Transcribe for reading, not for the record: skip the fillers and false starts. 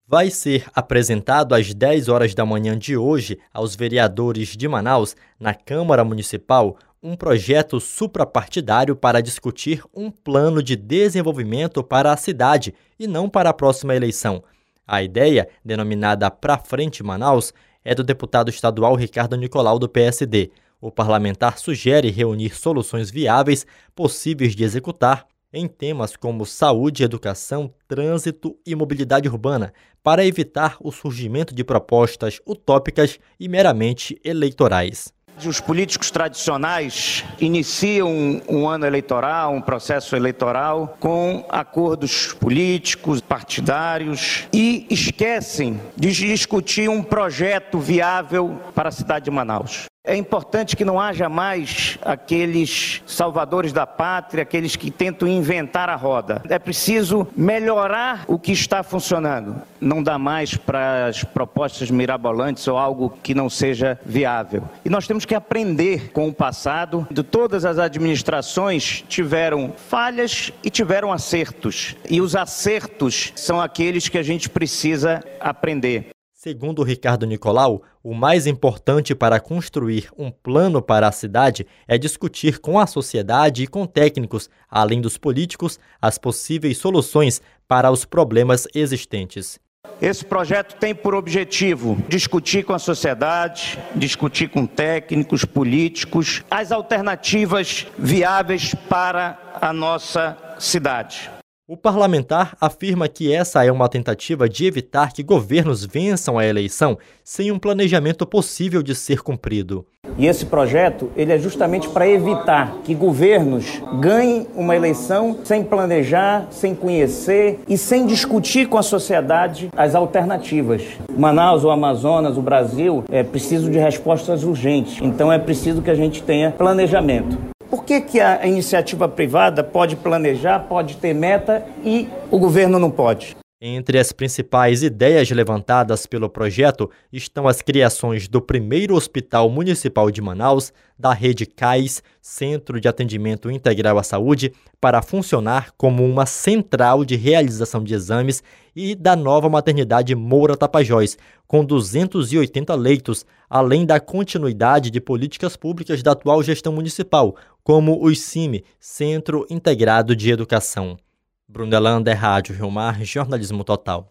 Vai ser apresentado às 10 horas da manhã de hoje aos vereadores de Manaus, na Câmara Municipal, um projeto suprapartidário para discutir um plano de desenvolvimento para a cidade e não para a próxima eleição. A ideia, denominada Pra Frente Manaus, é do deputado estadual Ricardo Nicolau, do PSD. O parlamentar sugere reunir soluções viáveis, possíveis de executar, em temas como saúde, educação, trânsito e mobilidade urbana, para evitar o surgimento de propostas utópicas e meramente eleitorais. Os políticos tradicionais iniciam um ano eleitoral, um processo eleitoral, com acordos políticos, partidários e esquecem de discutir um projeto viável para a cidade de Manaus. É importante que não haja mais aqueles salvadores da pátria, aqueles que tentam inventar a roda. É preciso melhorar o que está funcionando. Não dá mais para as propostas mirabolantes ou algo que não seja viável. E nós temos que aprender com o passado. De todas as administrações tiveram falhas e tiveram acertos. E os acertos são aqueles que a gente precisa aprender. Segundo Ricardo Nicolau, o mais importante para construir um plano para a cidade é discutir com a sociedade e com técnicos, além dos políticos, as possíveis soluções para os problemas existentes. Esse projeto tem por objetivo discutir com a sociedade, discutir com técnicos, políticos, as alternativas viáveis para a nossa cidade. O parlamentar afirma que essa é uma tentativa de evitar que governos vençam a eleição sem um planejamento possível de ser cumprido. E esse projeto ele é justamente para evitar que governos ganhem uma eleição sem planejar, sem conhecer e sem discutir com a sociedade as alternativas. Manaus, o Amazonas, o Brasil precisam de respostas urgentes. Então é preciso que a gente tenha planejamento. Por que a iniciativa privada pode planejar, pode ter meta e o governo não pode? Entre as principais ideias levantadas pelo projeto estão as criações do primeiro Hospital Municipal de Manaus, da rede CAIS, Centro de Atendimento Integral à Saúde, para funcionar como uma central de realização de exames, e da nova maternidade Moura Tapajós, com 280 leitos, além da continuidade de políticas públicas da atual gestão municipal, como o ICIME, Centro Integrado de Educação. Brunelanda, Rádio Rio Mar, Jornalismo Total.